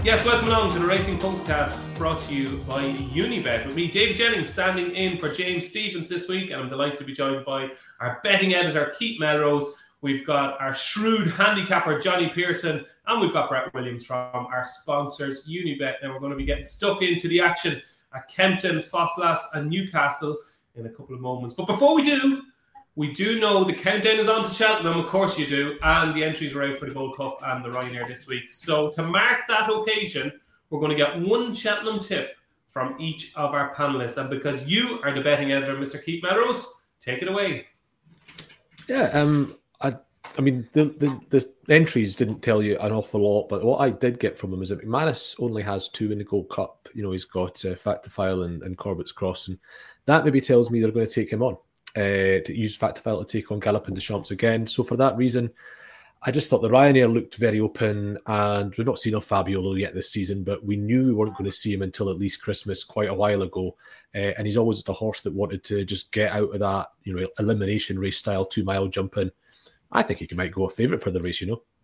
Yes, welcome along to the Racing Postcast, brought to you by Unibet. With me, David Jennings, standing in for James Stephens this week, and I'm delighted to be joined by our betting editor, Keith Melrose. We've got our shrewd handicapper, Johnny Pearson, and we've got Brett Williams from our sponsors, Unibet. And we're going to be getting stuck into the action at Kempton, Fosslas and Newcastle in a couple of moments. But before we do know the countdown is on to Cheltenham, of course you do, and the entries are out for the Gold Cup and the Ryanair this week. So to mark that occasion, we're going to get one Cheltenham tip from each of our panellists. And because you are the betting editor, Mr. Keith Melrose, take it away. Yeah, I mean, the entries didn't tell you an awful lot, but what I did get from him is that McManus only has 2 in the Gold Cup. You know, he's got Factifile and Corbett's Cross, and that maybe tells me they're going to take him on. To use Factifile to take on Galopin Des Champs again. So for that reason, I just thought the Ryanair looked very open, and we've not seen El Fabiolo yet this season, but we knew we weren't going to see him until at least Christmas quite a while ago. And he's always the horse that wanted to just get out of that, elimination race style 2-mile jumping. I think he might go a favourite for the race,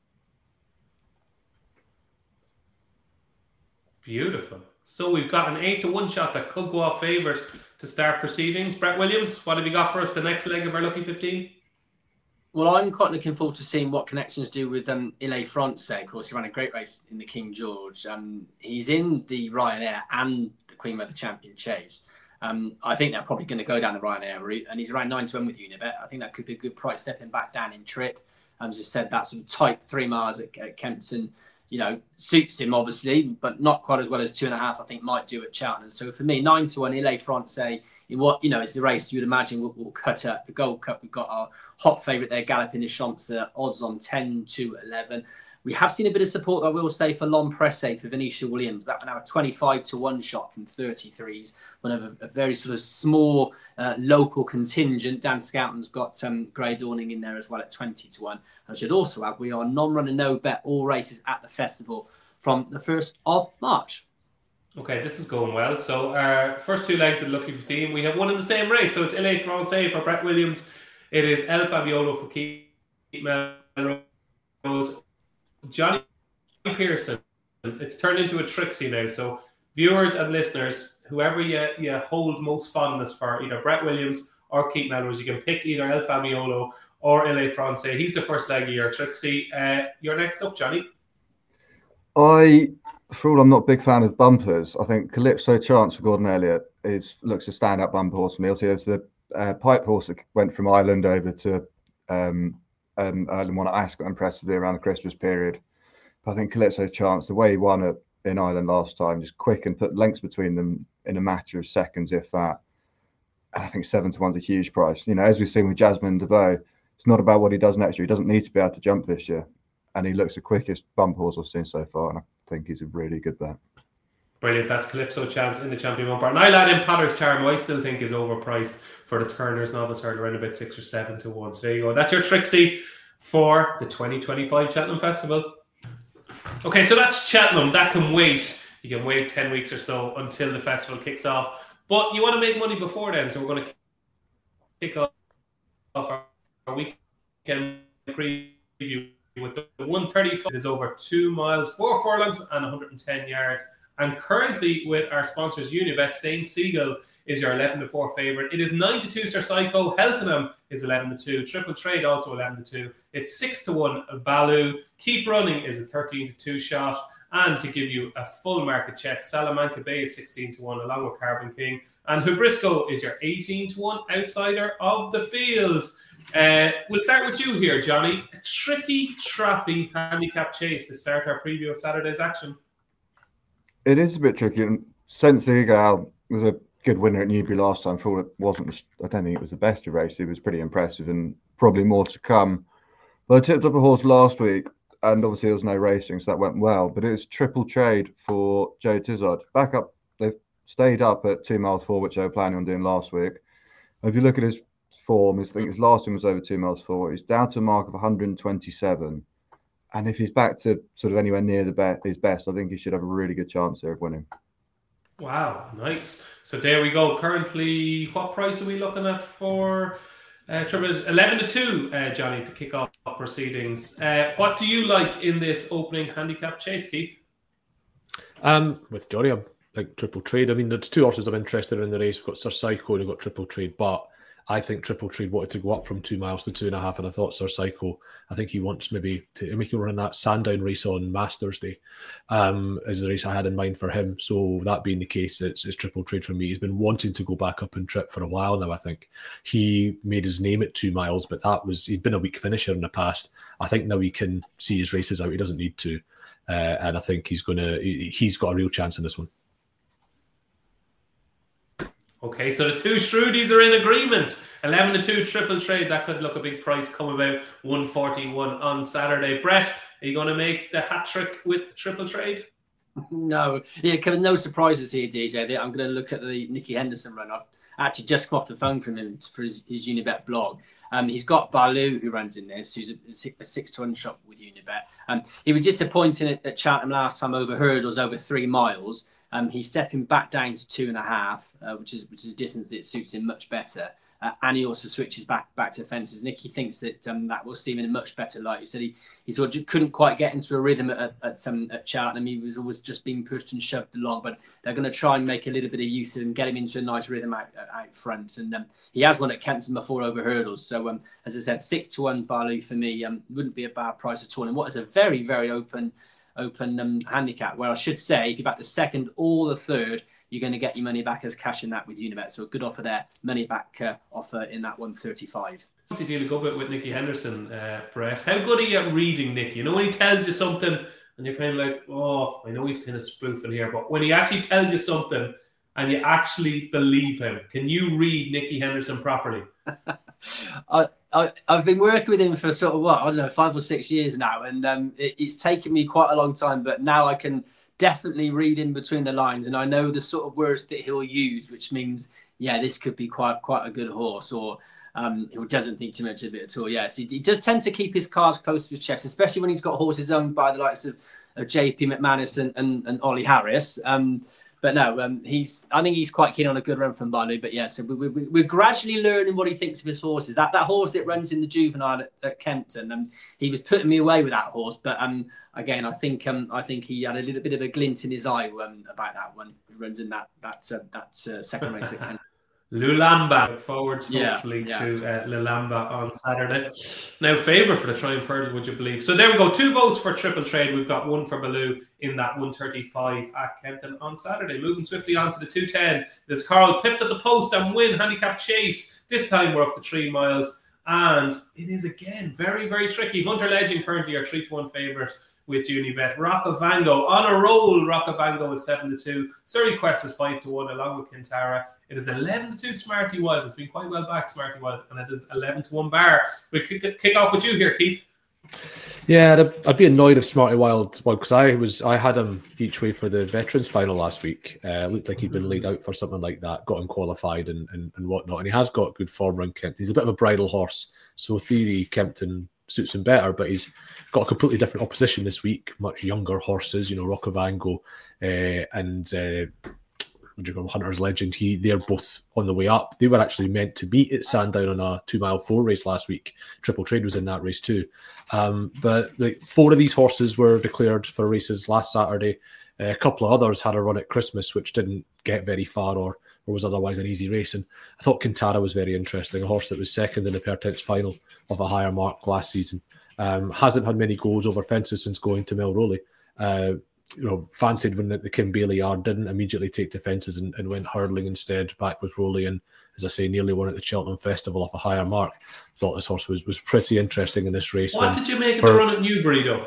Beautiful. So we've got an 8-1 shot that could go off favourite to start proceedings. Brett Williams, what have you got for us, the next leg of our Lucky 15? Well, I'm quite looking forward to seeing what connections do with Ile France. Of course, he ran a great race in the King George. He's in the Ryanair and the Queen Mother Champion Chase. I think they're probably going to go down the Ryanair route, and he's around 9-1 with Unibet. I think that could be a good price stepping back down in trip. As I said, that sort of tight 3 miles at Kempton, suits him obviously, but not quite as well as 2.5. I think might do at Cheltenham. So for me, 9-1 Ile France in what is the race you would imagine will cut up the Gold Cup. We've got our hot favourite there, Galopin Des Champs, odds on 10-11. We have seen a bit of support, I will say, for L'Empresse for Venetia Williams. That one now a 25-1 shot from 33s. One of a very sort of small local contingent. Dan Scoutton's got Grey Dawning in there as well at 20-1. I should also add, we are non-runner, no bet, all races at the festival from the 1st of March. Okay, this is going well. So our first 2 legs of the Lucky 15, we have one in the same race. So it's Ile France for Brett Williams. It is El Fabiolo for Keith Melrose. Johnny Pearson. It's turned into a Trixie now. So viewers and listeners, whoever you hold most fondness for, either Brett Williams or Keith Melrose, you can pick either El Fabiolo or Ile France. He's the first leg of your Trixie. You're next up, Johnny. For all I'm not a big fan of bumpers, I think Calypso Chance for Gordon Elliott looks a stand-up bumper horse for me. Also, there's the pipe horse that went from Ireland over to Ireland won at Ascot impressively around the Christmas period. But I think Calypso Chance, the way he won in Ireland last time, just quick and put lengths between them in a matter of seconds, if that. And I think 7-1's a huge price. As we've seen with Jasmine DeVoe, it's not about what he does next year. He doesn't need to be able to jump this year. And he looks the quickest bumper horse I've seen so far. And I think he's a really good bet. Brilliant. That's Calypso Chance in the Champion Bumper. And I'll add in Potter's Charm, who I still think is overpriced for the Turner's Novice Hurdle, around about 6 or 7-1. So there you go. That's your Trixie for the 2025 Cheltenham Festival. Okay, so that's Cheltenham. That can wait. You can wait 10 weeks or so until the festival kicks off. But you want to make money before then, so we're going to kick off our weekend preview with the 135. It is over 2 miles, 4 furlongs and 110 yards. And currently with our sponsors Unibet, Saint Seagull is your 11-4 favourite. It is 9-2 Sir Psycho. Heltenham is 11-2. Triple Trade also 11-2. It's 6-1 Baloo. Keep Running is a 13-2 shot. And to give you a full market check, Salamanca Bay is 16-1 along with Carbon King. And Hubrisco is your 18-1 outsider of the field. We'll start with you here, Johnny. A tricky, trappy handicap chase to start our preview of Saturday's action. It is a bit tricky. And Saint Seagull was a good winner at Newbury last time. For all it wasn't, I don't think it was the best of race. It was pretty impressive and probably more to come. But I tipped up a horse last week, and obviously there was no racing, so that went well. But it was Triple Trade for Joe Tizard. Back up, they've stayed up at 2 miles 4, which they were planning on doing last week. If you look at his form, I think his last one was over 2 miles 4. He's down to a mark of 127. And if he's back to sort of anywhere near his best, I think he should have a really good chance there of winning. Wow, nice. So there we go. Currently, what price are we looking at for Triple 11-2, Johnny, to kick off proceedings? What do you like in this opening handicap chase, Keith? With Johnny, I'm like Triple Trade. I mean, there's two horses I'm interested in the race. We've got Sir Psycho and we've got Triple Trade, but I think Triple Trade wanted to go up from 2 miles to 2.5, and I thought Sir Psycho, I think he wants maybe to make him run that Sandown race on Masters Day is the race I had in mind for him. So that being the case, it's Triple Trade for me. He's been wanting to go back up and trip for a while now, I think. He made his name at 2 miles, but he'd been a weak finisher in the past. I think now he can see his races out. He doesn't need to. And I think he's got a real chance in this one. Okay, so the two Shrudies are in agreement. 11-2 Triple Trade. That could look a big price come about. 141 on Saturday. Brett, are you going to make the hat trick with Triple Trade? No, no surprises here, DJ. I'm going to look at the Nicky Henderson run. I've actually just come off the phone from him for his Unibet blog. He's got Baloo, who runs in this, who's a 6-to-1 shot with Unibet. He was disappointing at Cheltenham last time over hurdles over 3 miles. He's stepping back down to 2.5, which is a distance that suits him much better. And he also switches back to fences. Nicky thinks that that will seem in a much better light. He said he sort of couldn't quite get into a rhythm at Cheltenham. He was always just being pushed and shoved along. But they're going to try and make a little bit of use of him, get him into a nice rhythm out front. And he has won at Kempton before over hurdles. So as I said, 6-to-1 value for me wouldn't be a bad price at all. And what is a very, very open handicap, where I should say if you back the second or the third, you're going to get your money back as cash in that with Unibet. So a good offer there, money back offer in that 135. You deal a good bit with Nicky Henderson, Brett. How good are you at reading Nicky? You know, when he tells you something and you're kind of like, oh, I know he's kind of spoofing here, but when he actually tells you something and you actually believe him, can you read Nicky Henderson properly? I've been working with him for sort of 5 or 6 years now, and it's taken me quite a long time, but now I can definitely read in between the lines, and I know the sort of words that he'll use, which means, yeah, this could be quite a good horse, or he doesn't think too much of it at all. Yes, he does tend to keep his cards close to his chest, especially when he's got horses owned by the likes of JP McManus and Ollie Harris. But no, I think he's quite keen on a good run from Baloo. But yeah, so we're gradually learning what he thinks of his horses. That horse that runs in the juvenile at Kempton, he was putting me away with that horse. But again, I think he had a little bit of a glint in his eye about that one. He runs in that second race at Kempton. Lulamba. Look forward hopefully to Lulamba on Saturday. Now, favourite for the Triumph Hurdle, would you believe? So there we go. 2 votes for Triple Trade. We've got 1 for Baloo in that 135 at Kempton on Saturday. Moving swiftly on to the 210. There's Carl pipped at the post and win handicap chase. This time we're up to 3 miles. And it is again very, very tricky. Hunter Legend currently are 3-to-1 favourite with Unibet. Rock of Vango on a roll. Rock of Vango is 7-2. Surrey Quest is 5-1 along with Kintara. It is 11-2 Smarty Wild. It's been quite well back, Smarty Wild, and it is 11-1 Bar. We'll kick off with you here, Keith. Yeah, I'd be annoyed if Smarty Wild won, because I had him each way for the Veterans final last week. Looked like he'd been laid out for something like that, got him qualified and whatnot, and he has got good form around Kempton. He's a bit of a bridle horse, so theory Kempton suits him better, but he's got a completely different opposition this week, much younger horses, Rock of Vango and Hunter's Legend. They're both on the way up. They were actually meant to beat at Sandown on a 2-mile 4 race last week. Triple Trade was in that race too. But 4 of these horses were declared for races last Saturday. A couple of others had a run at Christmas, which didn't get very far or was otherwise an easy race. And I thought Kintara was very interesting, a horse that was second in the Pertex final of a higher mark last season. Hasn't had many goals over fences since going to Melroley. Fancied when the Kim Bailey yard, didn't immediately take to fences and went hurling instead back with Rowley, and as I say, nearly won at the Cheltenham Festival off a higher mark. Thought this horse was pretty interesting in this race. What did you make of the run at Newbury though?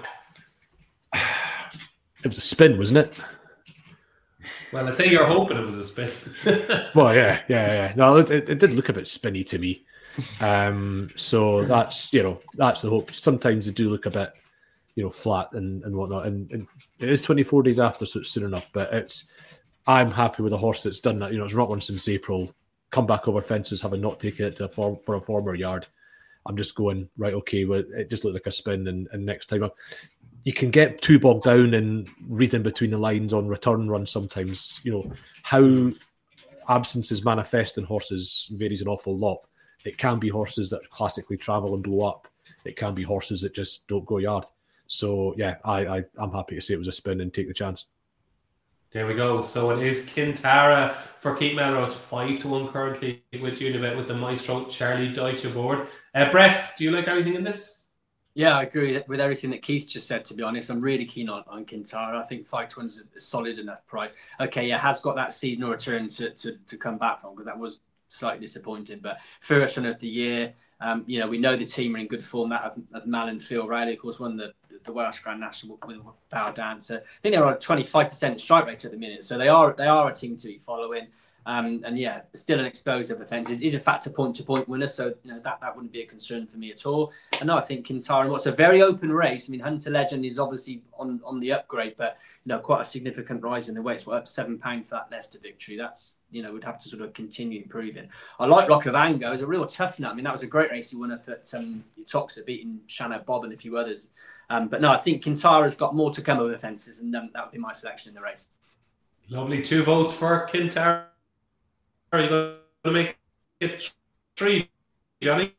It was a spin, wasn't it? Well, I'd say you're hoping it was a spin. Well, yeah. No, it did look a bit spinny to me. So that's the hope. Sometimes they do look a bit flat and whatnot, and it is 24 days after, so it's soon enough. But I'm happy with a horse that's done that. It's not one since April, come back over fences, having not taken it for a former yard. I'm just going, right, okay, well, it just looked like a spin, and next time you can get too bogged down and reading between the lines on return runs sometimes. How absences manifest in horses varies an awful lot. It can be horses that classically travel and blow up. It can be horses that just don't go yard. So, yeah, I'm happy to say it was a spin and take the chance. There we go. So it is Kintara for Keith Melrose, 5-1 currently with Unibet with the Maestro Charlie Deutsch aboard. Brett, do you like anything in this? Yeah, I agree with everything that Keith just said, to be honest. I'm really keen on Kintara. I think 5-1's a solid enough price. Okay, yeah, has got that seasonal return to come back from, because that was slightly disappointing. But first run of the year, we know the team are in good form. That of Mal and Phil Riley, of course, won the Welsh Grand National with Power Dancer. I think they're on a 25% strike rate at the minute, so they are a team to be following. And yeah, still an exposed of offences. He's in fact a point-to-point winner, so that wouldn't be a concern for me at all. And no, I think Kintara, what's a very open race. I mean, Hunter Legend is obviously on the upgrade, but quite a significant rise in the weights. Up £7 for that Leicester victory. That's would have to sort of continue improving. I like Rock of Ango. It's a real tough nut. I mean, that was a great race he won up at Uttoxeter, beating Shannon Bob and a few others. But no, I think Kintara's got more to come with offences, and that would be my selection in the race. Lovely. 2 votes for Kintara. Are you going to make it 3, Johnny?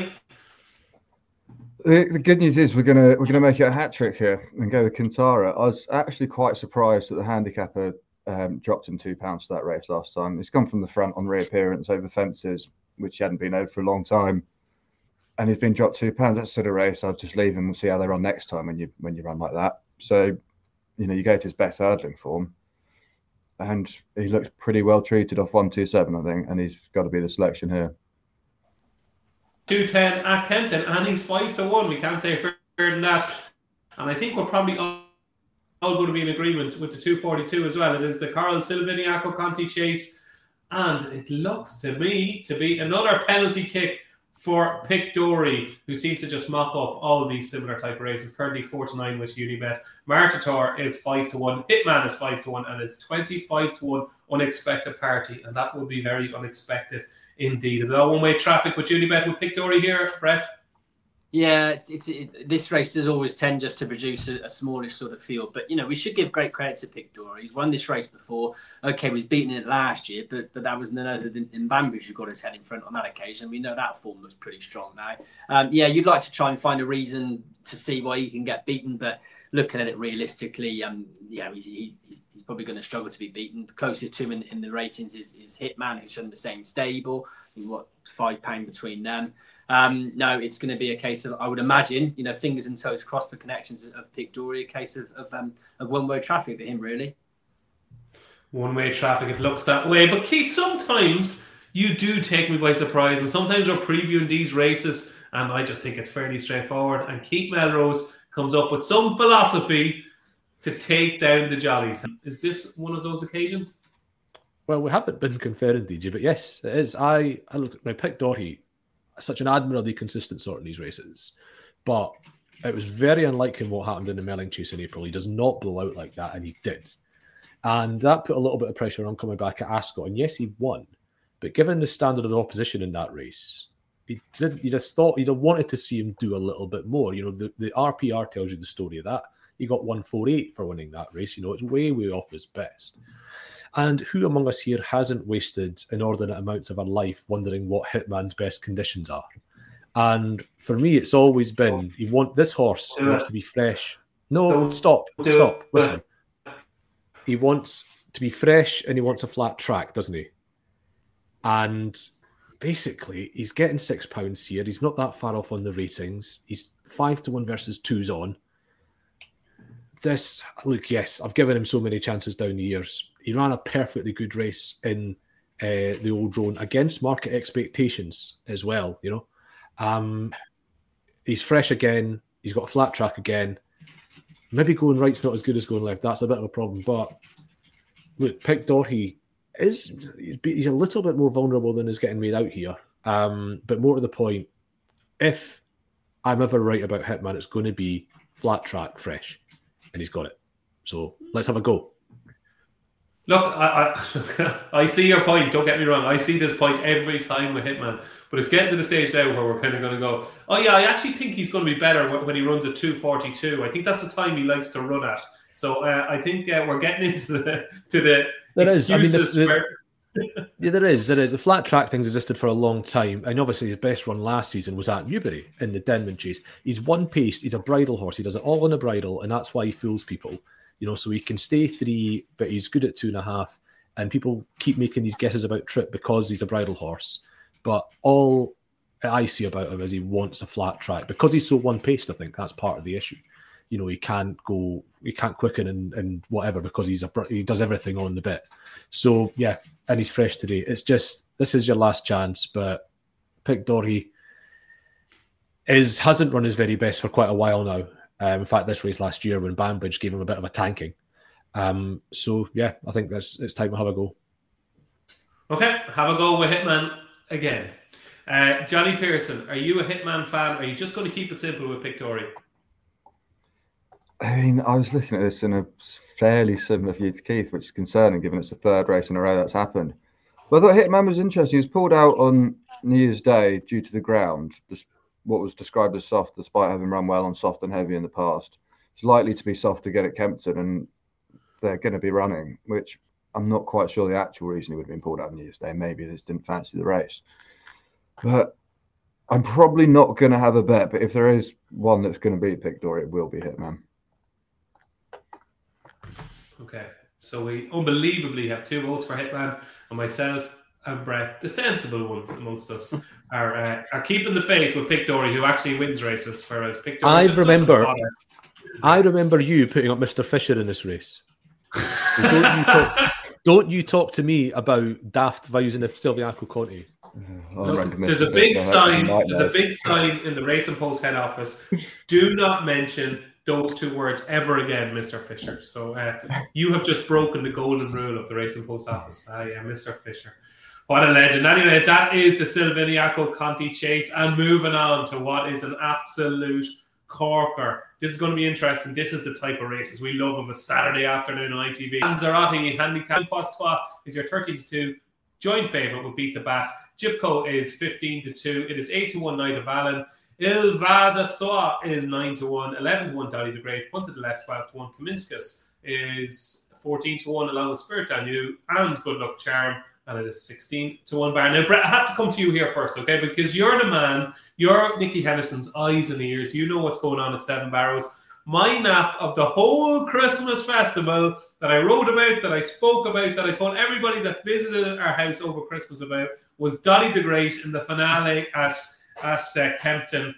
The good news is we're gonna make it a hat trick here and go with Kintara. I was actually quite surprised that the handicapper dropped him £2 for that race last time. He's come from the front on reappearance over fences, which he hadn't been over for a long time, and he's been dropped £2. That's sort of race I'll just leave him and see how they run next time when you run like that. So you go to his best hurdling form. And he looks pretty well treated off 127, I think, and he's got to be the selection here. 210 at Kenton, and he's 5-1. We can't say further than that. And I think we're probably all going to be in agreement with the 242 as well. It is the Carl Silviniaco Conti chase, and it looks to me to be another penalty kick for Pic D'Orhy, who seems to just mop up all of these similar type of races. Currently 4-9 with Unibet. Martator is 5-1. Hitman is 5-1, and it's 25-1 unexpected party, and that would be very unexpected indeed. Is it all one-way traffic with Unibet with Pic D'Orhy here, Brett? Yeah, this race does always tend just to produce a smallish sort of field. But, we should give great credit to Pic D'Orhy. He's won this race before. Okay, he was beaten it last year, but that was none other than Mbambush who got his head in front on that occasion. We know that form was pretty strong now. You'd like to try and find a reason to see why he can get beaten, but looking at it realistically, he's probably going to struggle to be beaten. The closest to him in the ratings is Hitman, who's from the same stable. I think, £5 between them. No, it's going to be a case of, I would imagine, fingers and toes crossed for connections of Pic D'Orhy, a case of one-way traffic for him, really. One-way traffic, it looks that way. But Keith, sometimes you do take me by surprise, and sometimes we're previewing these races, and I just think it's fairly straightforward. And Keith Melrose comes up with some philosophy to take down the Jollies. Is this one of those occasions? Well, we haven't been conferring, DJ, but yes, it is. I look at my Pic D'Orhy. Such an admirably consistent sort in these races, but it was very unlike him what happened in the Melling Chase in April. He does not blow out like that, and he did, and that put a little bit of pressure on coming back at Ascot. And yes, he won, but given the standard of opposition in that race, you'd have wanted to see him do a little bit more. The RPR tells you the story of that. He got 148 for winning that race. It's way off his best. And who among us here hasn't wasted inordinate amounts of our life wondering what Hitman's best conditions are? And for me, it's always been, this horse wants to be fresh. No, stop. Listen. He wants to be fresh and he wants a flat track, doesn't he? And basically, he's getting £6 here. He's not that far off on the ratings. He's 5-1 versus 2's on. Yes, I've given him so many chances down the years. He ran a perfectly good race in the Old Roan against market expectations as well, He's fresh again. He's got a flat track again. Maybe going right's not as good as going left. That's a bit of a problem. But look, Pic D'Orhy he's a little bit more vulnerable than is getting made out here. But more to the point, if I'm ever right about Hitman, it's going to be flat track, fresh. And he's got it. So let's have a go. Look, I see your point. Don't get me wrong. I see this point every time with Hitman. But it's getting to the stage now where we're kind of going to go, oh yeah, I actually think he's going to be better when he runs a 2:42. I think that's the time he likes to run at. So I think we're getting into the there excuses. There is. The flat track things existed for a long time, and obviously his best run last season was at Newbury in the Denman Chase. He's one paced. He's a bridle horse. He does it all on the bridle, and that's why he fools people. so he can stay 3, but he's good at 2.5. And people keep making these guesses about Trip because he's a bridle horse. But all I see about him is he wants a flat track. Because he's so one-paced, I think that's part of the issue. He can't quicken and whatever because he does everything on the bit. So, yeah, and he's fresh today. It's just, this is your last chance, but Pic D'Orhy hasn't run his very best for quite a while now. In fact, this race last year when Banbridge gave him a bit of a tanking. So, yeah, I think it's time to have a go. Okay, have a go with Hitman again. Johnny Pearson, are you a Hitman fan? Or are you just going to keep it simple with Pic D'Orhy? I mean, I was looking at this in a fairly similar view to Keith, which is concerning given it's the 3rd race in a row that's happened. But I thought Hitman was interesting. He was pulled out on New Year's Day due to the ground, what was described as soft, despite having run well on soft and heavy in the past. It's likely to be soft again at Kempton, and they're going to be running, which I'm not quite sure the actual reason he would have been pulled out on New Year's Day. Maybe they just didn't fancy the race. But I'm probably not going to have a bet, but if there is one that's going to beat Pic D'Orhy, it will be Hitman. Okay, so we unbelievably have 2 votes for Hitman, and myself and Brett, the sensible ones amongst us, are keeping the faith with Pic D'Orhy, who actually wins races, whereas Pic D'Orhy I remember you putting up Mr. Fisher in this race. So don't you talk to me about daft vows in the Silviaco Conti. Look, there's a big sign. There's a big sign in the Racing Post head office. Do not mention those 2 words ever again, Mr. Fisher. So you have just broken the golden rule of the Racing Post office. Yeah, Mr. Fisher. What a legend. Anyway, that is the Silviniaco Conti chase. And moving on to what is an absolute corker. This is going to be interesting. This is the type of races we love of a Saturday afternoon on ITV. Lanzarote handicap Postois is your 13-2. Joint favourite will beat the bat. Gipco is 15-2. It is 8-1 Night of Allen. Il Vada Soa is 9-1. 11-1 Dolly the Great. Punta de l'Est 12-1. Kaminskas is 14-1 along with Spirit Danube and Good Luck Charm. And it is 16-1 bar. Now, Brett, I have to come to you here first, okay? Because you're the man. You're Nicky Henderson's eyes and ears. You know what's going on at Seven Barrows. My nap of the whole Christmas festival that I wrote about, that I spoke about, that I told everybody that visited our house over Christmas about was Dolly the Great in the finale at Kempton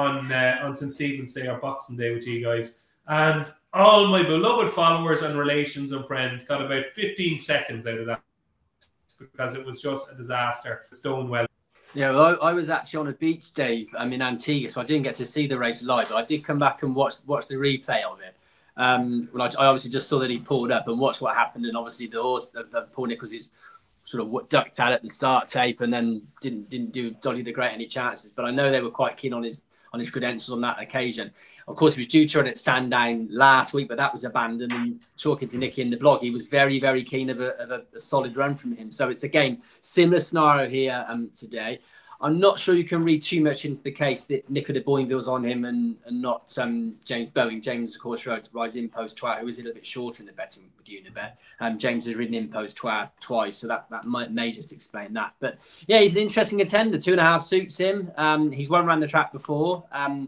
on St. Stephen's Day or Boxing Day with you guys. And all my beloved followers and relations and friends got about 15 seconds out of that because it was just a disaster. Stonewell. Yeah, well, I was actually on a beach, Dave, in Antigua, so I didn't get to see the race live. But I did come back and watch the replay of it. Well, I obviously just saw that he pulled up and watched what happened, and obviously the horse, Paul Nicholls, is sort of ducked out at the start tape and then didn't do Dolly the Great any chances. But I know they were quite keen on his credentials on that occasion. Of course, he was due to run at Sandown last week, but that was abandoned. And talking to Nicky in the blog, he was very, very keen of a solid run from him. So it's, again, similar scenario here today. I'm not sure you can read too much into the case that Nicolas de Boinville's on him and not James Bowen. James, of course, rides in post Trois, who is a little bit shorter in the betting with Unibet. James has ridden in post Trois twice, so that may just explain that. But yeah, he's an interesting contender. 2.5 suits him. He's won around the track before.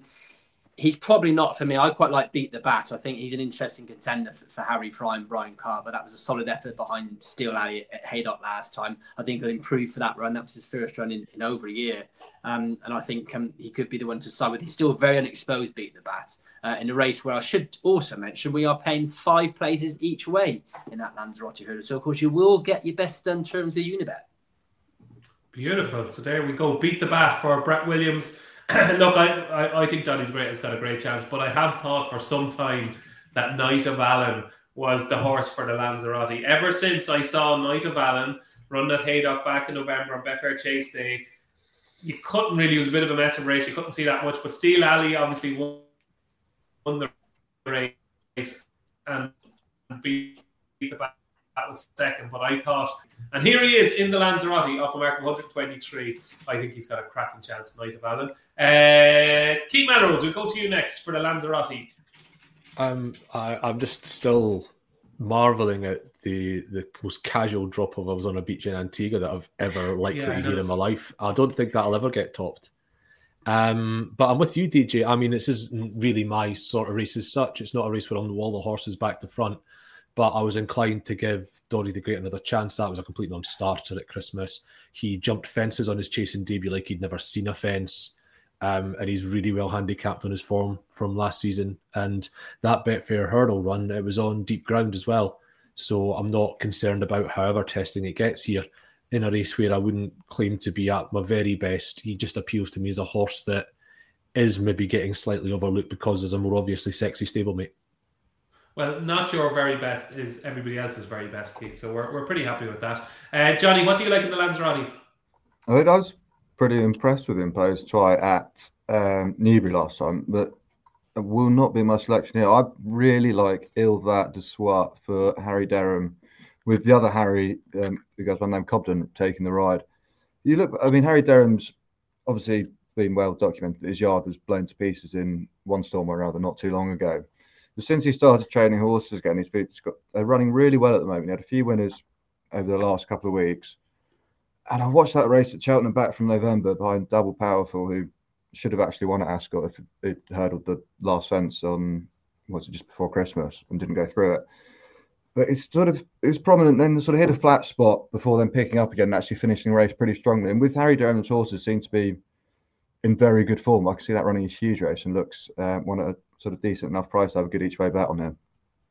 He's probably not for me. I quite like Beat the Bat. I think he's an interesting contender for Harry Fry and Brian Carr, but that was a solid effort behind Steel Alley at Haydock last time. I think he'll improve for that run. That was his first run in over a year. And I think he could be the one to side with. He's still very unexposed, Beat the Bat, in a race where I should also mention we are paying 5 places each way in that Lanzarote hurdle. So, of course, you will get your best done terms with Unibet. Beautiful. So there we go. Beat the Bat for Brett Williams. Look, I think Dolly the Great has got a great chance, but I have thought for some time that Night of Allen was the horse for the Lanzarote. Ever since I saw Night of Allen run at Haydock back in November on Betfair Chase Day, you couldn't really, it was a bit of a mess of race, you couldn't see that much, but Steel Alley obviously won the race and beat the Bat. That was second, but I thought, and here he is in the Lanzarote off a mark of 123. I think he's got a cracking chance, Night of Allen. Keith Melrose, we'll go to you next for the Lanzarote. I'm just still marvelling at the most casual drop of I was on a beach in Antigua that I've ever likely to hear in my life. I don't think that'll ever get topped. But I'm with you, DJ. I mean, this isn't really my sort of race as such. It's not a race where I'm all the horses back to front. But I was inclined to give Dory the Great another chance. That was a complete non-starter at Christmas. He jumped fences on his chasing debut like he'd never seen a fence. And he's really well handicapped on his form from last season. And that Betfair hurdle run, it was on deep ground as well. So I'm not concerned about however testing it gets here. In a race where I wouldn't claim to be at my very best, he just appeals to me as a horse that is maybe getting slightly overlooked because there's a more obviously sexy stablemate. Well, not your very best is everybody else's very best, Keith. So we're pretty happy with that. Johnny, what do you like in the Lanzarote? I was pretty impressed with him post try at Newbury last time, but it will not be my selection here. I really like Il Va de Soie for Harry Derham, with the other Harry, who goes by the name Cobden, taking the ride. You look, I mean, Harry Derham's obviously been well documented that his yard was blown to pieces in one storm or another not too long ago. But since he started training horses again, they're running really well at the moment. He had a few winners over the last couple of weeks. And I watched that race at Cheltenham back from November behind Double Powerful, who should have actually won at Ascot if it hurdled the last fence on, was it just before Christmas, and didn't go through it. But it was prominent, then sort of hit a flat spot before then picking up again and actually finishing the race pretty strongly. And with Harry Derham's horses seem to be in very good form. I can see that running a huge race and looks one at a sort of decent enough price to have a good each way bet on him.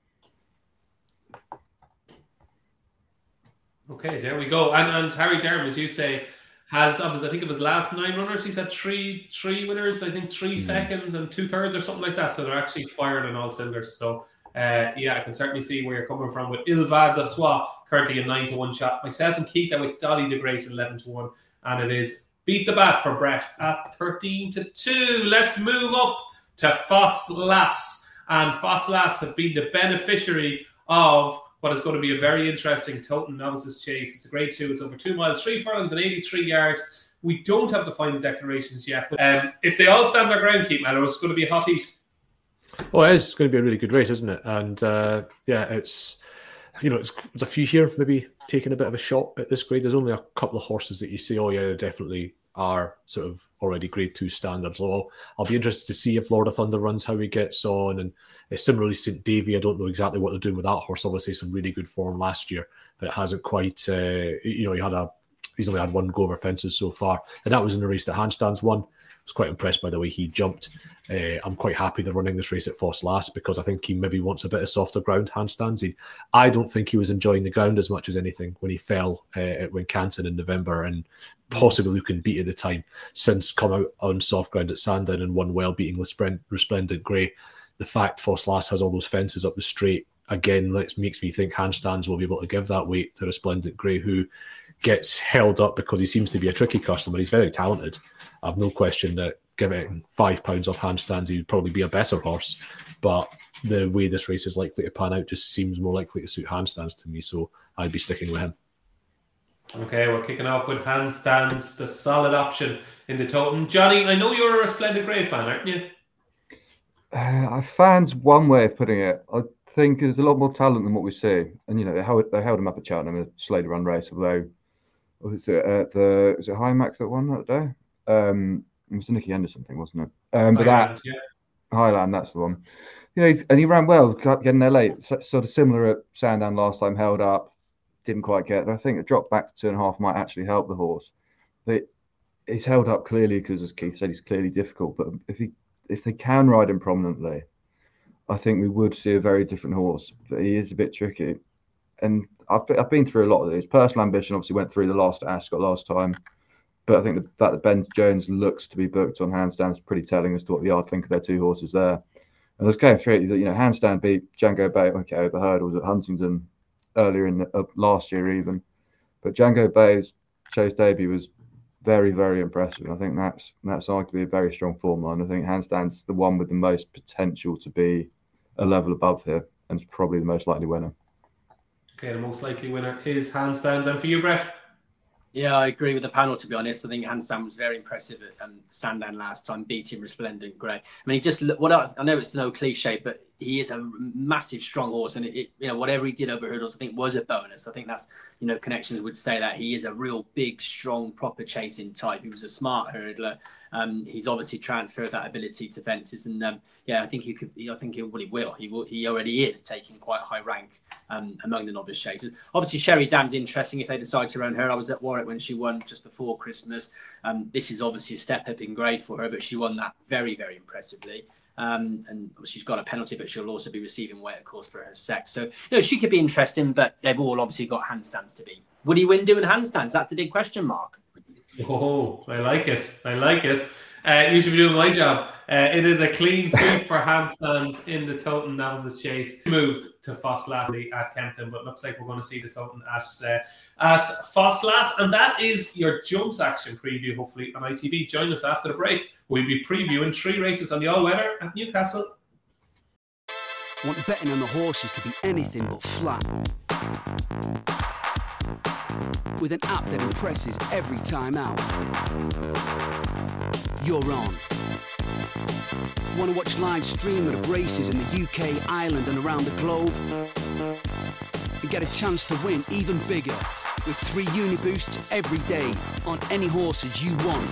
Okay, there we go. And Harry Derham, as you say, has of his last 9 runners, he's had three winners, I think 3 seconds and 2/3 or something like that. So they're actually firing on all cylinders. So I can certainly see where you're coming from with Il Va de Soie, currently a 9-1 shot. Myself and Keith are with Dolly the Great at 11-1, and it is Beat the Bat for Brett at 13-2. Let's move up to Foss Lass, and Foss Lass have been the beneficiary of what is going to be a very interesting Toten Novices Chase. It's a grade 2. It's over 2 miles, 3 furlongs and 83 yards. We don't have the final declarations yet, but if they all stand their ground, Keith Mallow, it's going to be a hot heat. Oh, it is. It's going to be a really good race, isn't it? And it's there's a few here maybe taking a bit of a shot at this grade. There's only a couple of horses that you say, oh yeah, they definitely are sort of already grade 2 standards. So I'll be interested to see if Lord of Thunder runs, how he gets on. And similarly, St. Davy, I don't know exactly what they're doing with that horse. Obviously, some really good form last year, but it hasn't quite, he's only had 1 go over fences so far. And that was in the race that Handstands won. I was quite impressed by the way he jumped. I'm quite happy they're running this race at Foss Lass because I think he maybe wants a bit of softer ground, Handstands. I don't think he was enjoying the ground as much as anything when he fell at Wincanton in November and possibly looking beat at the time. Since come out on soft ground at Sandown and won well, beating Resplendent Grey. The fact Foss Lass has all those fences up the straight, again, makes me think Handstands will be able to give that weight to Resplendent Grey, who gets held up because he seems to be a tricky customer. He's very talented. I've no question that giving £5 off Handstands, he would probably be a better horse. But the way this race is likely to pan out just seems more likely to suit Handstands to me. So I'd be sticking with him. Okay, we're kicking off with Handstands, the solid option in the Toten. Johnny, I know you're a Resplendent Grey fan, aren't you? Fans, one way of putting it. I think there's a lot more talent than what we see. And, they held him up at Cheltenham in a slowly run race, although, is it Highmax that won that day? It was the Nicky Henderson thing, wasn't it? Highland, that's the one. And he ran well, getting there late. Sort of similar at Sandown last time, held up, didn't quite get there. I think a drop back to 2.5 might actually help the horse. But he's held up clearly because, as Keith said, he's clearly difficult. But if they can ride him prominently, I think we would see a very different horse. But he is a bit tricky. And I've been through a lot of these. Personal Ambition obviously went through the last Ascot last time. But I think the fact that Ben Jones looks to be booked on Handstand is pretty telling as to what the yard think of their 2 horses there. And I was going through it, Handstand beat Django Bay, over hurdles at Huntingdon earlier in last year even. But Django Bay's chase debut was very, very impressive. I think that's arguably a very strong form line. I think Handstand's the one with the most potential to be a level above here and it's probably the most likely winner. Okay, the most likely winner is Handstands. And for you, Brett? Yeah, I agree with the panel, to be honest. I think Handstand was very impressive at Sandown last time, beating Resplendent Grey. I mean, I know it's no cliche, but he is a massive, strong horse, and whatever he did over hurdles, I think was a bonus. I think that's, connections would say that he is a real big, strong, proper chasing type. He was a smart hurdler. He's obviously transferred that ability to Ventus, and I think he could. I think he will. He already is taking quite a high rank among the novice chasers. Obviously, Sherry Dam's interesting if they decide to run her. I was at Warwick when she won just before Christmas. This is obviously a step up in grade for her, but she won that very, very impressively. And she's got a penalty, but she'll also be receiving weight, of course, for her sex. So, she could be interesting, but they've all obviously got handstands to beat. Would he win doing handstands? That's the big question mark. Oh, I like it. You should be doing my job. It is a clean sweep for handstands in the Toten Novices Chase. Moved to Foss lastly at Kempton, but looks like we're going to see the Toten at Foss last. And that is your jumps action preview, hopefully, on ITV. Join us after the break. We'll be previewing 3 races on the all-weather at Newcastle. Want betting on the horses to be anything but flat? With an app that impresses every time out. You're on. Want to watch live streaming of races in the UK, Ireland and around the globe? And get a chance to win even bigger with 3 Uniboosts every day on any horses you want.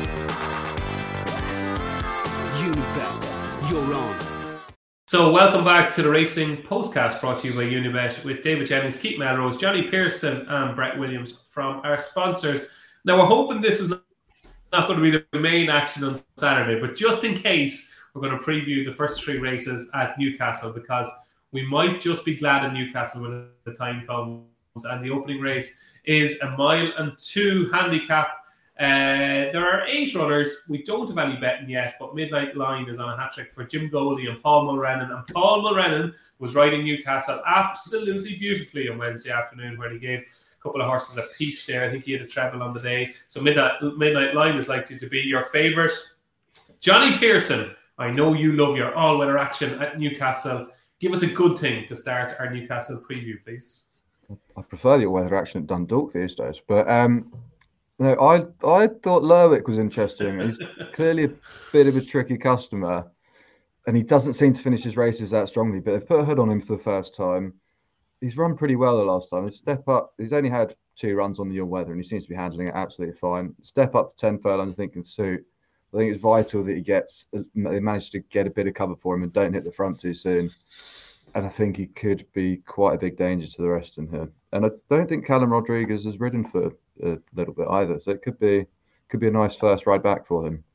Unibet, you're on. So welcome back to the Racing Postcast, brought to you by Unibet with David Jennings, Keith Melrose, Johnny Pearson and Brett Williams from our sponsors. Now we're hoping this is not going to be the main action on Saturday, but just in case, we're going to preview the first 3 races at Newcastle, because we might just be glad in Newcastle when the time comes. And the opening race is a 1.2 mile handicap. There are 8 runners. We don't have any betting yet, but Midnight Line is on a hat-trick for Jim Goldie and Paul Mulrennan. And Paul Mulrennan was riding Newcastle absolutely beautifully on Wednesday afternoon, where he gave a couple of horses a peach there. I think he had a treble on the day. So Midnight Line is likely to be your favourite. Johnny Pearson, I know you love your all-weather action at Newcastle. Give us a good thing to start our Newcastle preview, please. I prefer the weather action at Dundalk these days, but no, I thought Lerwick was interesting. He's clearly a bit of a tricky customer, and he doesn't seem to finish his races that strongly. But they've put a hood on him for the first time. He's run pretty well the last time. His step up, he's only had 2 runs on the all weather, and he seems to be handling it absolutely fine. Step up to 10 furlongs, I think, can suit. I think it's vital that they manage to get a bit of cover for him and don't hit the front too soon. And I think he could be quite a big danger to the rest in here. And I don't think Callum Rodriguez has ridden for a little bit either, so it could be a nice first ride back for him.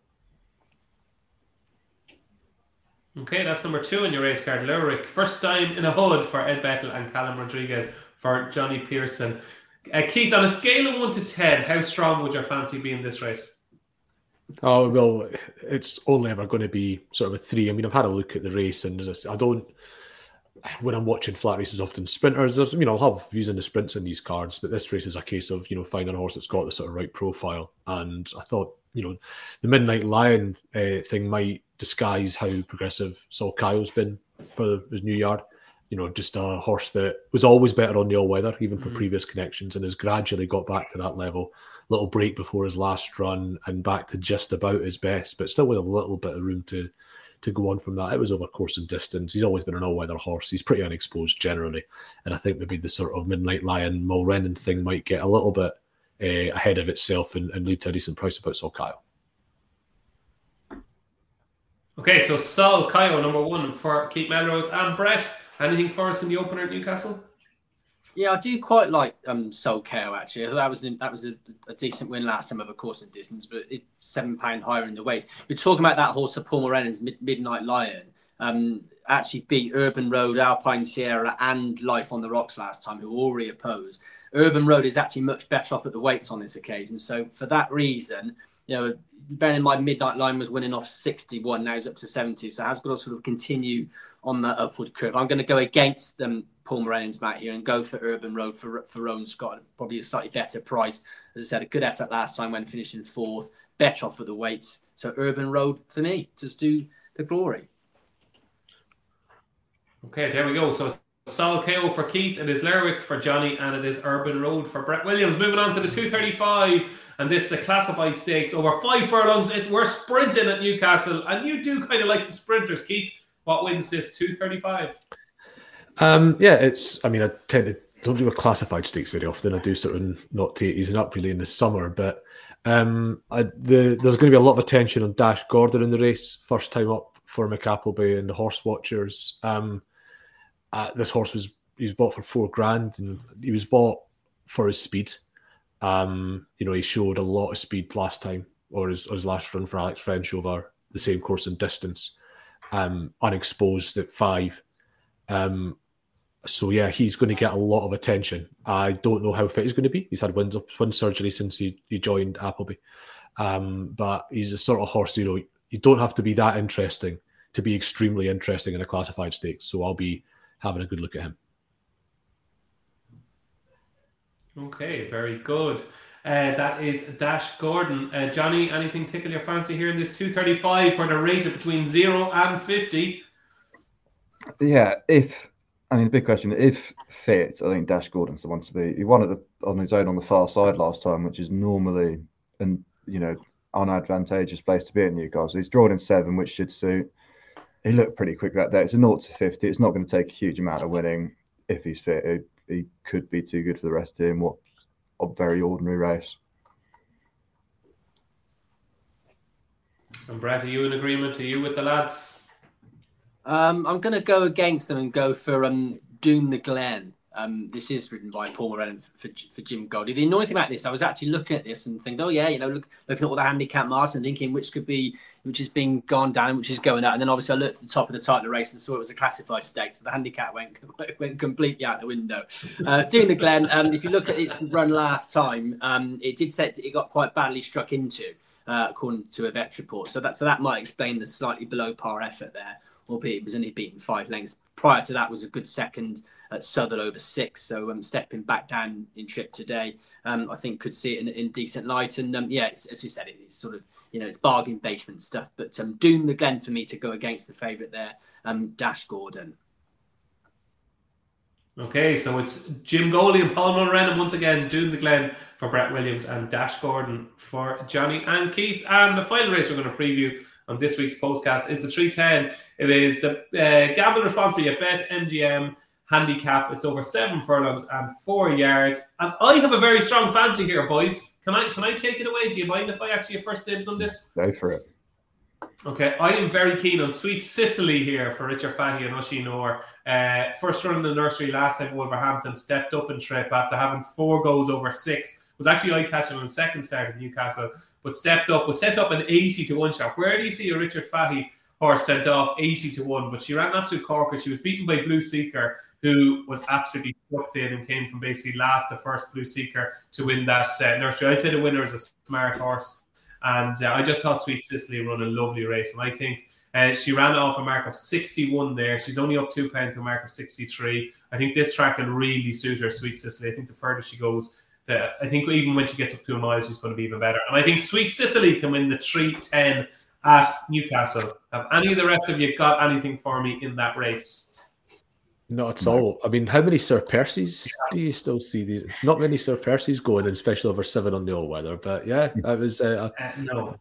Okay, that's number 2 in your race card, Lerwick. First time in a hood for Ed Bettel and Callum Rodriguez for Johnny Pearson. Keith, on a scale of 1 to 10, how strong would your fancy be in this race? Oh, well, it's only ever going to be sort of a 3. I mean, I've had a look at the race, and when I'm watching flat races, often sprinters, I'll have views on the sprints in these cards, but this race is a case of, finding a horse that's got the sort of right profile. And I thought, the Midnight Lion thing might disguise how progressive Sol Kayo's been for his new yard. Just a horse that was always better on the all-weather, even for previous connections, and has gradually got back to that level. Little break before his last run and back to just about his best, but still with a little bit of room to go on from that. It was over course and distance. He's always been an all-weather horse. He's pretty unexposed generally, and I think maybe the sort of Midnight Lion Mulrennan thing might get a little bit ahead of itself and lead to a decent price about Sol Kayo. Okay, so Sol Kayo, number 1 for Keith Melrose and Brett. Anything for us in the opener at Newcastle? Yeah, I do quite like Sol Kayo, actually. That was a decent win last time over course and distance, but it's £7 higher in the weights. We're talking about that horse of Paul Mulrennan's Midnight Lion. Actually beat Urban Road, Alpine Sierra and Life on the Rocks last time, who all reopposed. Urban Road is actually much better off at the weights on this occasion. So for that reason, bearing in mind Midnight Lion was winning off 61, now he's up to 70, so has got to sort of continue on that upward curve. I'm going to go against Paul Mulrennan's mat here and go for Urban Road for Rowan Scott, probably a slightly better price. As I said, a good effort last time when finishing 4th, better off at the weights. So Urban Road for me, just do the glory. Okay, there we go. So Sol Kayo for Keith, it is Lerwick for Johnny, and it is Urban Road for Brett Williams. Moving on to the 235, and this is a classified stakes over 5 furlongs. We're sprinting at Newcastle, and you do kind of like the sprinters, Keith. What wins this 235? I tend to don't do a classified stakes very often. I do sort of not to 80s and up really in the summer, but there's going to be a lot of attention on Dash Gordon in the race. First time up for McAppleby and the horse watchers. This horse was bought for $4,000, and he was bought for his speed. He showed a lot of speed last time, or his last run for Alex French over the same course and distance, unexposed at 5. So yeah, he's going to get a lot of attention. I don't know how fit he's going to be. He's had wind surgery since he joined Appleby, but he's a sort of horse. You don't have to be that interesting to be extremely interesting in a classified stakes. So I'll be having a good look at him. Okay, very good. That is Dash Gordon. Johnny, anything tickle your fancy here in this 235 for the rated between 0 and 50? Yeah, the big question, if fit, I think Dash Gordon's the one to be. He won on his own on the far side last time, which is normally an unadvantageous place to be at Newcastle. He's drawn in 7, which should suit. He looked pretty quick that day. It's a 0 to 50. It's not going to take a huge amount of winning if he's fit. He could be too good for the rest of the team. What a very ordinary race. And Brett, are you in agreement? Are you with the lads? I'm going to go against them and go for Doon the Glen. This is written by Paul Moran for Jim Goldie. The annoying thing about this, I was actually looking at this and thinking, looking at all the handicap marks and thinking which is being gone down, which is going up. And then obviously I looked at the top of the title race and saw it was a classified stakes. So the handicap went completely out the window. Doon the Glen, if you look at its run last time, it got quite badly struck into, according to a vet report. So that might explain the slightly below par effort there, albeit it was only beaten 5 lengths. Prior to that was a good second at Southwell over 6. So stepping back down in trip today, I think could see it in decent light. And as you said, it's sort of, it's bargain basement stuff. But Doon the Glen for me to go against the favourite there, Dash Gordon. Okay, so it's Jim Goldie and Paul Mulrennan, and once again, Doon the Glen for Brett Williams and Dash Gordon for Johnny and Keith. And the final race we're going to preview on this week's postcast is the 310. It is the gamble responsibly at BetMGM handicap. It's over 7 furlongs and 4 yards. And I have a very strong fancy here, boys. Can I take it away? Do you mind if I actually have first dibs on this? Go for it. Okay, I am very keen on Sweet Sicily here for Richard Fahy and Oisin Orr. First run in the nursery last time, Wolverhampton stepped up in trip after having 4 goes over 6. Was actually eye-catching on second start at Newcastle, but was set up an 80-1 shot. Where do you see a Richard Fahy horse sent off 80-1? But she ran an absolute corker. She was beaten by Blue Seeker, who was absolutely sucked in and came from basically last to first. Blue Seeker to win that nursery. I'd say the winner is a smart horse. And I just thought Sweet Sicily run a lovely race. And I think she ran off a mark of 61 there. She's only up £2 to a mark of 63. I think this track can really suit her, Sweet Sicily. I think the further she goes, I think even when she gets up to a mile, she's going to be even better. And I think Sweet Sicily can win the 310 at Newcastle. Have any of the rest of you got anything for me in that race? Not at all. I mean, how many Sir Percys do you still see these? Not many Sir Percys going, especially over 7 on the all-weather. But yeah, it was... No.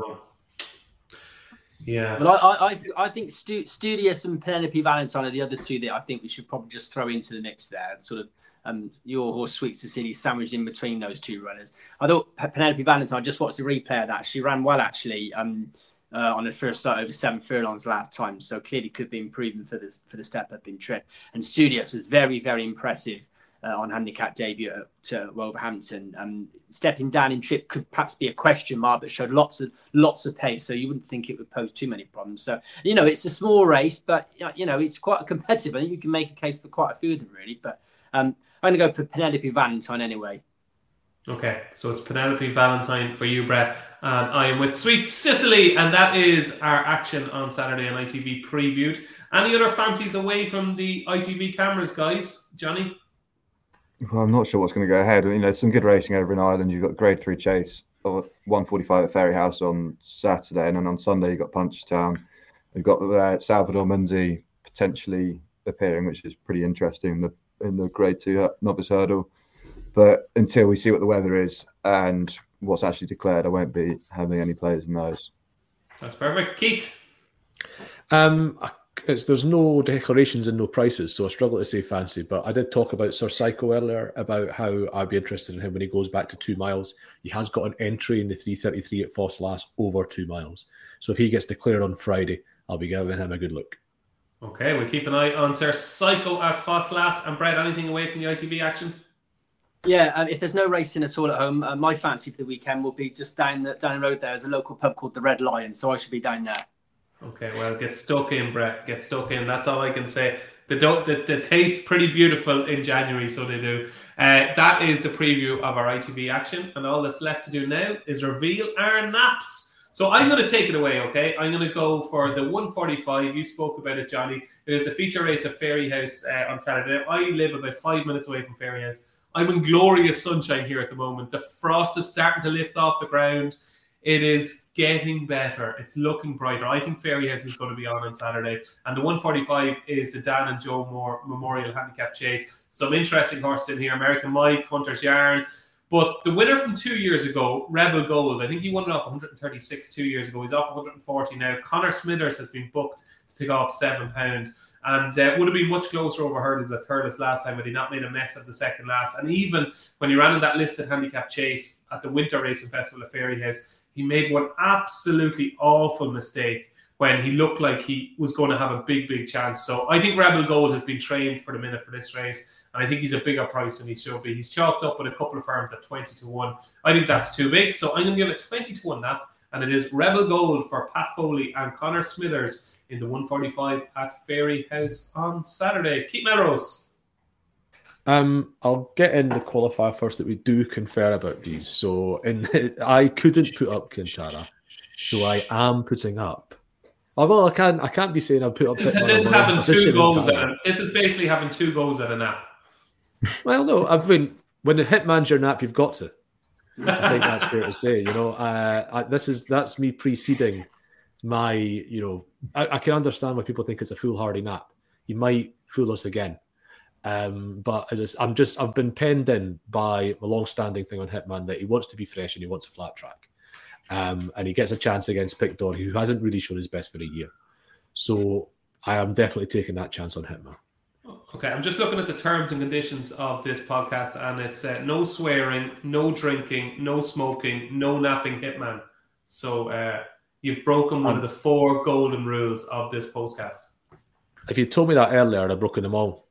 Yeah. But I think Studious and Penelope Valentine are the other two that I think we should probably just throw into the mix there. Sort of your horse Sweet Sicily sandwiched in between those two runners. I thought Penelope Valentine, I just watched the replay of that. She ran well, actually, on her first start over 7 furlongs last time. So clearly could be improving for the step up in trip. And Studious was very, very impressive on handicap debut at Wolverhampton. Stepping down in trip could perhaps be a question mark, but showed lots of pace. So you wouldn't think it would pose too many problems. So, it's a small race, but, it's quite competitive. I think you can make a case for quite a few of them, really. But I'm going to go for Penelope Valentine anyway. Okay, so it's Penelope Valentine for you, Brett. And I am with Sweet Sicily, and that is our action on Saturday on ITV previewed. Any other fancies away from the ITV cameras, guys? Johnny? Well, I'm not sure what's going to go ahead. Some good racing over in Ireland. You've got Grade 3 Chase of 1:45 at Ferryhouse on Saturday, and then on Sunday you've got Punchestown. You've got Salvador Mundi potentially appearing, which is pretty interesting in the Grade 2 novice hurdle. But until we see what the weather is and what's actually declared, I won't be having any players in those. That's perfect. Keith? I there's no declarations and no prices, so I struggle to say fancy. But I did talk about Sir Psycho earlier about how I'd be interested in him when he goes back to 2 miles. He has got an entry in the 3:33 at Foss Lass over 2 miles. So if he gets declared on Friday, I'll be giving him a good look. Okay, we'll keep an eye on Sir Psycho at Foss Lass. And Brett, anything away from the ITV action? Yeah, if there's no racing at all at home, my fancy for the weekend will be just down the road. There's a local pub called the Red Lion, so I should be down there. Okay, well, get stuck in, Brett. Get stuck in. That's all I can say. They taste pretty beautiful in January, so they do. That is the preview of our ITV action, and all that's left to do now is reveal our naps. So I'm going to take it away, okay? I'm going to go for the 145. You spoke about it, Johnny. It is the feature race at Fairyhouse on Saturday. I live about 5 minutes away from Fairyhouse. I'm in glorious sunshine here at the moment. The frost is starting to lift off the ground. It is getting better. It's looking brighter. I think Fairyhouse is going to be on Saturday. And the 145 is the Dan and Joe Moore Memorial Handicap Chase. Some interesting horses in here. American Mike, Hunter's Yarn. But the winner from 2 years ago, Rebel Gold, I think he won it off 136 2 years ago. He's off 140 now. Connor Smithers has been booked to take off £7. And would have been much closer over hurdles at Thurles last time, but he not made a mess of the second last. And even when he ran in that listed handicap chase at the Winter Racing Festival at Fairyhouse, he made one absolutely awful mistake when he looked like he was going to have a big, big chance. So I think Rebel Gold has been trained for the minute for this race, and I think he's a bigger price than he should be. He's chalked up with a couple of firms at 20-1. I think that's too big, so I'm going to give it 20-1 nap, and it is Rebel Gold for Pat Foley and Connor Smithers in the 145 at Fairyhouse on Saturday. Keith Melrose. I'll get in the qualifier first that we do confer about these. So I couldn't put up Kintara, so I am putting up. Although I can't be saying I've put up. This is having 2 goals at it. This is basically having 2 goals at a nap. Well, no, I mean when the hitman's your nap, you've got to. I think that's fair to say. You know, that's me preceding my. You know, I can understand why people think it's a foolhardy nap. He might fool us again. But I've been penned in by a long-standing thing on Hitman that he wants to be fresh and he wants a flat track, and he gets a chance against Pickdog, who hasn't really shown his best for a year. So I am definitely taking that chance on Hitman. Okay, I'm just looking at the terms and conditions of this podcast, and it's no swearing, no drinking, no smoking, no napping Hitman. So you've broken one of the 4 golden rules of this podcast. If you told me that earlier, I'd have broken them all.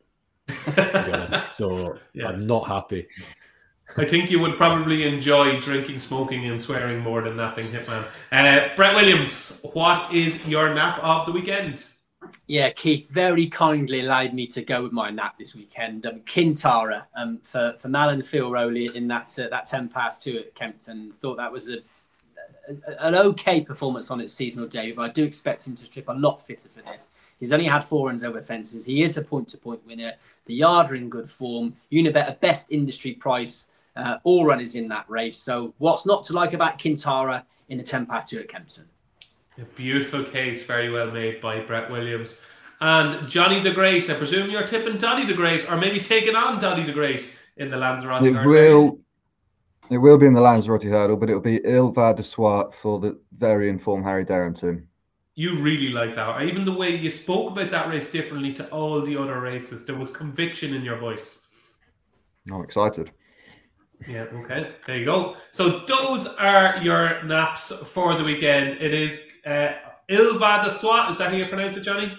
So yeah. I'm not happy. I think you would probably enjoy drinking, smoking and swearing more than napping, Hitman. Brett Williams, what is your nap of the weekend? Yeah, Keith very kindly allowed me to go with my nap this weekend. Kintara for Mal and Phil Rowley in that 2:10 at Kempton. Thought that was an okay performance on its seasonal debut, but I do expect him to strip a lot fitter for this. He's only had 4 runs over fences. He is a point-to-point winner. The yard are in good form. Unibet a best industry price. All runners in that race. So what's not to like about Kintara in the 2:10 at Kempton? A beautiful case, very well made by Brett Williams. And Johnny the Great, I presume you're tipping Donny the Great, or maybe taking on Donny the Great in the Lanzarote hurdle. It will be in the Lanzarote hurdle, but it'll be Il Va de Soir for the very informed Harry Derrington. You really like that. Even the way you spoke about that race differently to all the other races, there was conviction in your voice. I'm excited. Yeah, okay. There you go. So those are your naps for the weekend. It is Il Va de Soir. Is that how you pronounce it, Johnny?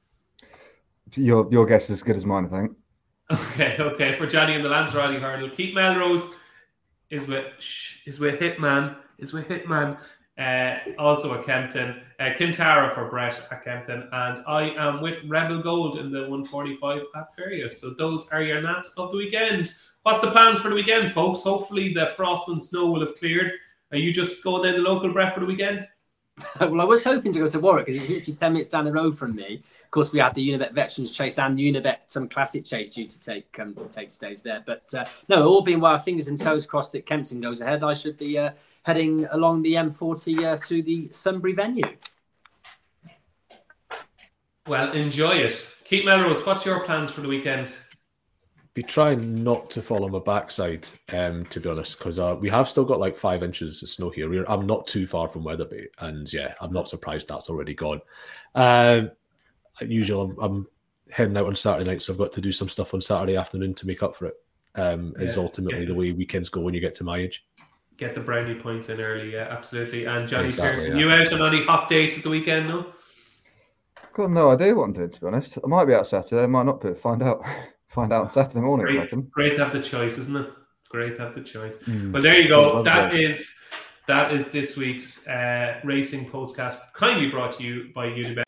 Your guess is as good as mine, I think. Okay. For Johnny in the Lanzarote hurdle, Keith Melrose is with Hitman. Also at Kempton. Kintara for Brett at Kempton. And I am with Rebel Gold in the 145 at Fairyhouse. So those are your naps of the weekend. What's the plans for the weekend, folks? Hopefully the frost and snow will have cleared. Are you just going down the local, Brett, for the weekend? Well, I was hoping to go to Warwick because it's literally 10 minutes down the road from me. Of course, we had the Unibet Veterans Chase and Unibet some Classic Chase due to take stage there. But no, all being well, fingers and toes crossed that Kempton goes ahead. I should be heading along the M40 to the Sunbury venue. Well, enjoy it. Keith Melrose, what's your plans for the weekend? Be trying not to fall on my backside, to be honest, because we have still got like 5 inches of snow here. I'm not too far from Wetherby, and yeah, I'm not surprised that's already gone. usually I'm heading out on Saturday night, so I've got to do some stuff on Saturday afternoon to make up for it. Is ultimately the way weekends go when you get to my age. Get the brownie points in early, yeah, absolutely. And Johnny Exactly, Pearson, yeah. you out on any hot dates at the weekend, no? Got no idea what I'm doing, to be honest. I might be out Saturday, I might not be. Find out on Saturday morning, I reckon. Great to have the choice, isn't it? It's great to have the choice. Mm. Well, there you go. Lovely. That is this week's Racing Postcast, kindly brought to you by Unibet.